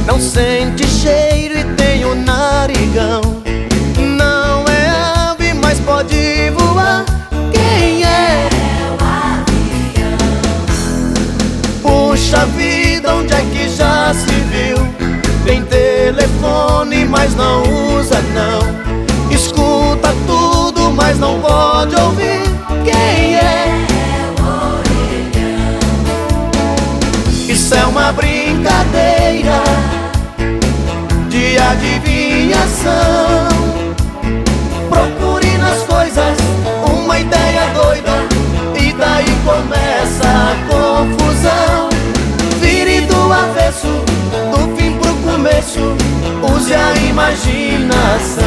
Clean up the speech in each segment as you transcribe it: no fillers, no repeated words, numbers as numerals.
não sente cheiro e tem o narigão. Não é ave, mas pode voar. Quem é? É o avião. Puxa vida, onde é que já se viu? Tem telefone, mas não usa não. Escuta tudo, mas não pode ouvir. Quem é? Isso é uma brincadeira de adivinhação. Procure nas coisas uma ideia doida e daí começa a confusão. Vire do avesso, do fim pro começo, use a imaginação.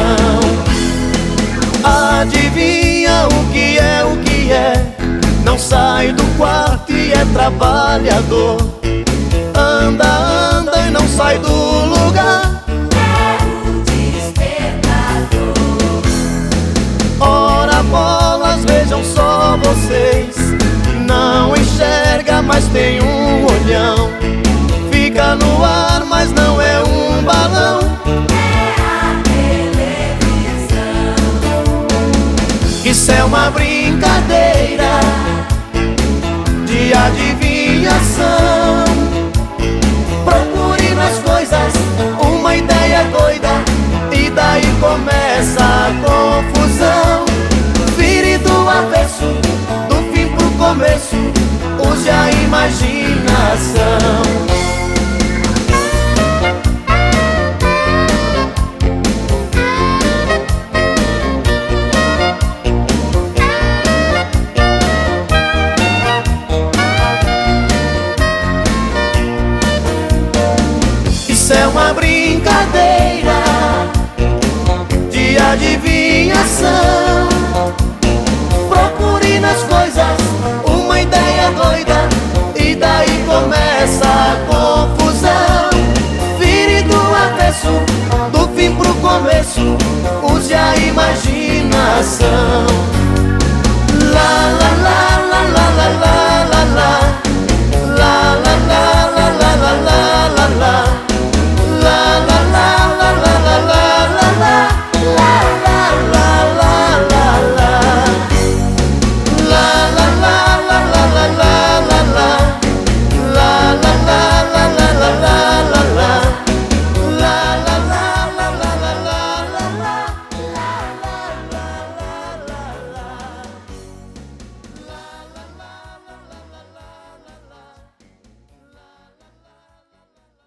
Adivinha o que é, não sai do quarto e é trabalhador. Anda, anda e não sai do lugar. É o despertador. Ora bolas, vejam só vocês. Não enxerga, mas tem um olhão. Fica no ar, mas não é um balão. É a televisão. Isso é uma brincadeira de adivinhação. Procure nas coisas uma ideia doida e daí começa a confusão. Vire do avesso, do fim pro começo, use a imaginação. Isso é uma brincadeira de adivinhação. Procure nas coisas uma ideia doida e daí começa a confusão. Vire do avesso, do fim pro começo, use a imaginação.